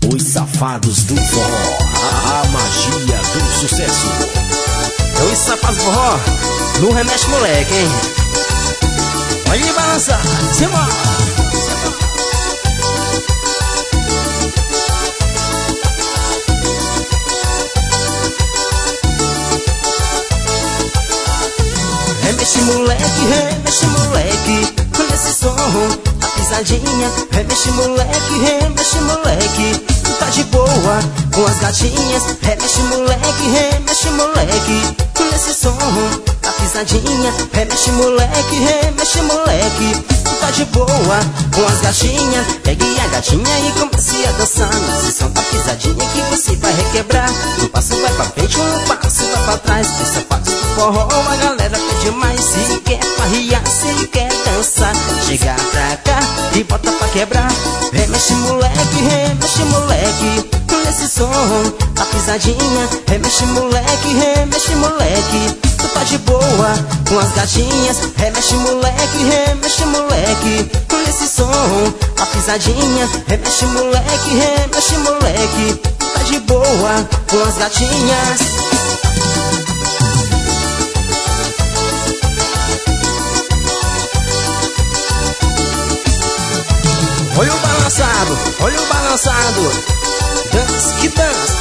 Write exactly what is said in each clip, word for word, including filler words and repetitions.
Os safados do forró, a, a magia do sucesso. Os safados do forró, no remexe moleque, hein? Pode balançar, simbora! Remexe moleque, remexe moleque, com esse som, a pisadinha. Remexe moleque, remexe moleque, tu tá de boa com as gatinhas. Remexe moleque, remexe moleque, com esse som, a pisadinha. Remexe moleque, remexe moleque, tu tá de boa com as gatinhas. Pegue a gatinha e comece a dançar nesse som da pisadinha que você vai requebrar. Um passo vai pra frente, um passo vai pra trás. Os sapatos do forró, a galera pede mais. Se quer farriar, se quer dançar, chega pra cá e bota pra quebrar. Remexe moleque, remexe moleque, com esse som, a pisadinha. Remexe moleque, remexe moleque, tu tá de boa com as gatinhas. Remexe moleque, remexe moleque, com esse som, a pisadinha. Remexe moleque, remexe moleque, tu tá de boa com as gatinhas. Olha o balançado, olha o balançado, dança que dança.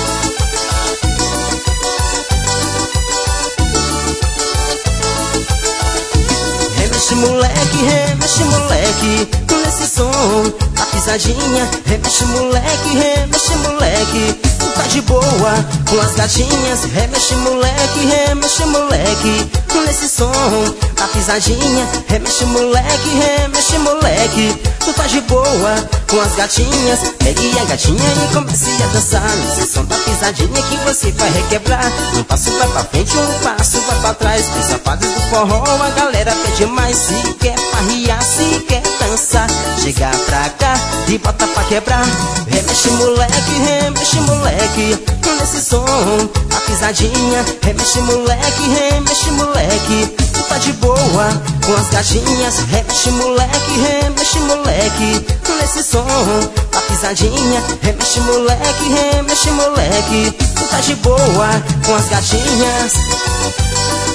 Remexe moleque, remexe moleque, com esse som, a pisadinha. Remexe moleque, remexe moleque, tu tá de boa com as gatinhas. Remexe moleque, remexe moleque, com esse som, a pisadinha. Remexe moleque, remexe moleque, tu tá de boa com as gatinhas. Pegue a gatinha e comece a dançar nesse som da pisadinha que você vai requebrar. Um passo vai pra frente, um passo vai pra trás. Os sapatos do forró, a galera pede mais. Se quer farriar, se quer dançar, chega pra cá e bota pra quebrar. Remexe moleque, remexe moleque, com esse som, a pisadinha. Remexe moleque, remexe moleque, tu tá de boa com as gatinhas. Remexe moleque, remexe moleque, com esse som, a pisadinha. Remexe moleque, remexe moleque, tu tá de boa com as gatinhas.